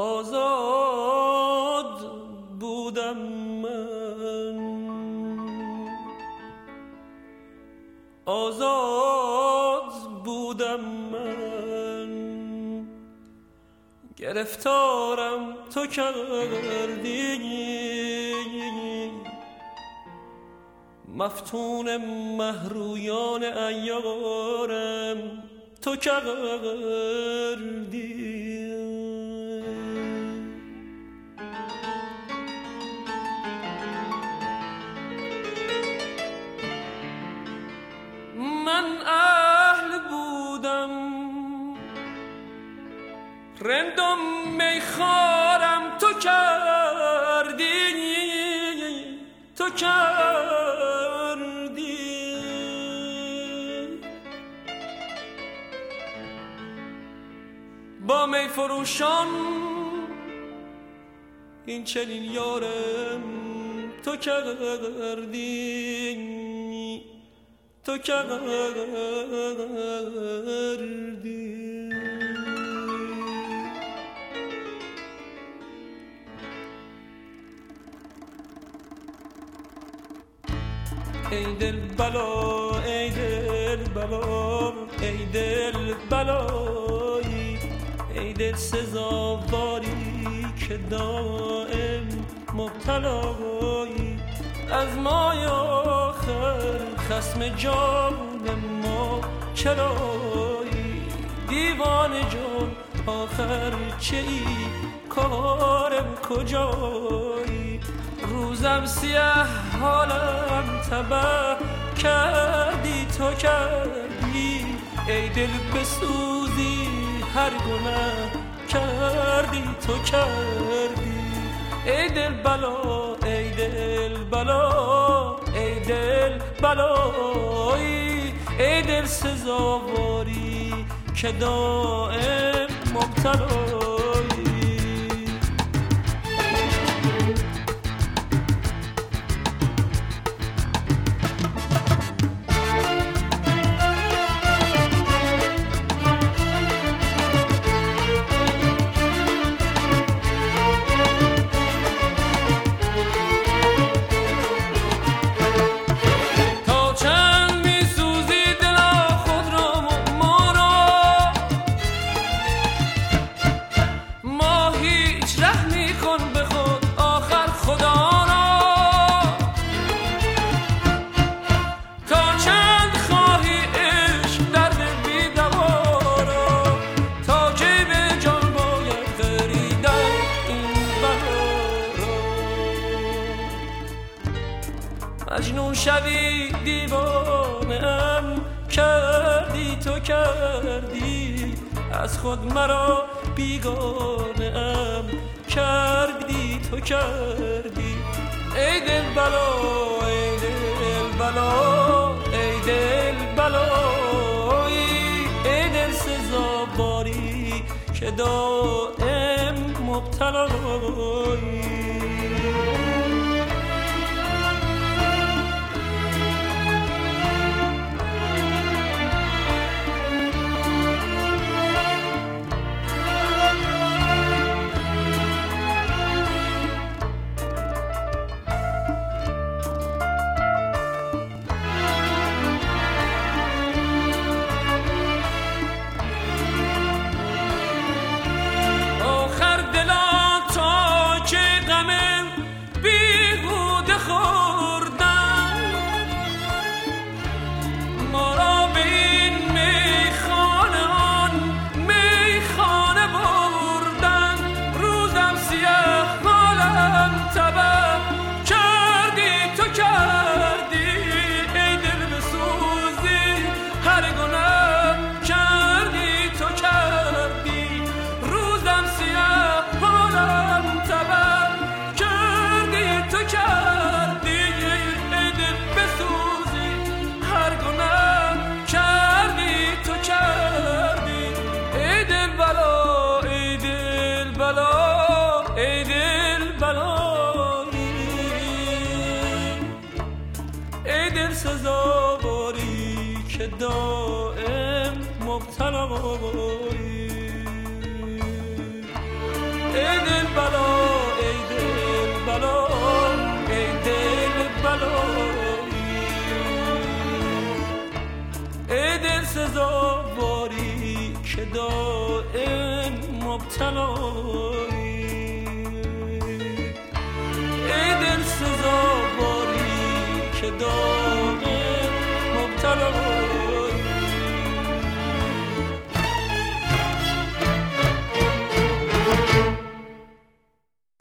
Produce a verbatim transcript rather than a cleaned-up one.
آزاد بودم من، آزاد بودم من، گرفتارم تو کردی، مفتون مهرویان ایارم تو کردی. من اهل بودم رندم میخارم تو کردی، تو کردی. با می فروشان این چنین یارم تو کردی، تو کردی. ای دل بلا ای دل بلا ای دل بلایی، ای دل سزاواری که دائم مبتلایی. از مای آخر خصم جان ما چرایی، دیوان جان آخر چه ای کارم کجایی. روزم سیاه حالم تبه کردی تو کردی، ای دل بسوزی هر گناه کردی تو کردی. ای دل بلا ای دل بلا ای دل بلایی، ای دل سزاواری که دائم مبتلایی. مجنون شوی دیوانه‌ام کردی تو کردی، از خود مرا بیگانه‌ام کردی تو کردی. ای دل بلا ای دل بلا ای دل بلایی، ای دل سزاواری که دائم مبتلایی. سزاواری که دائم مبتلایی. بلا ای دل بلا ای دل بلا ای دل سزاواری که دائم مبتلایی ای دل سزاواری که دائم